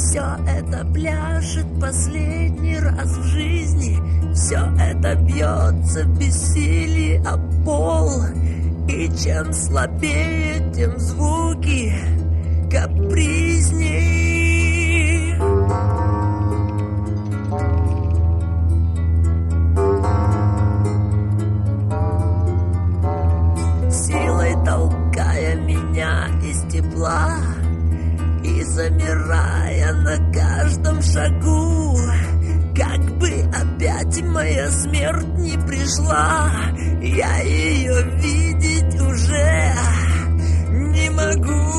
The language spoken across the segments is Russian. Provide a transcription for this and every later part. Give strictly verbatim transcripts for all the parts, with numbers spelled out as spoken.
Все это пляшет последний раз в жизни. Все это бьется в бессилии о пол. И чем слабее, тем звуки капризней. Силой толкая меня из тепла и замирая на каждом шагу, как бы опять моя смерть не пришла, я ее видеть уже не могу.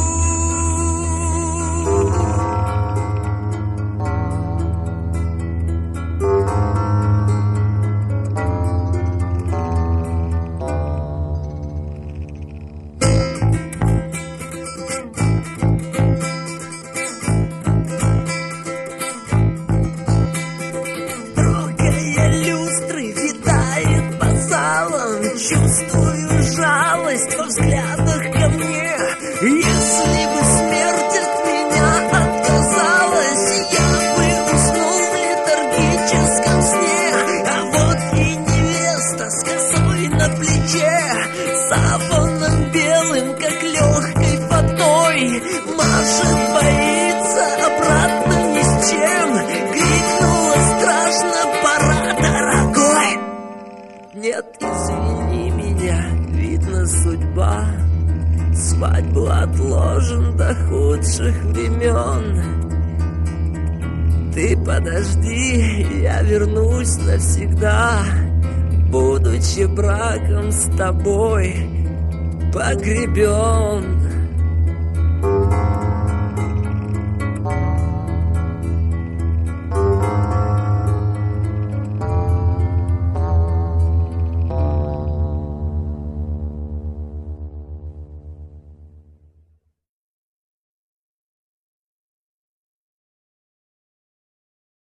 Чувствую жалость во взглядах ко мне. Если бы смерть от меня отказалась, я бы уснул в летаргическом сне. А вот и невеста с косой на плече, саваном белым, как легкой водой, машет, боится, обратно ни с чем. Крикнула страшно: пора, дорогой. Нет, извини меня, видно судьба. Свадьбу отложен до худших времен. Ты подожди, я вернусь навсегда, будучи браком с тобой погребен.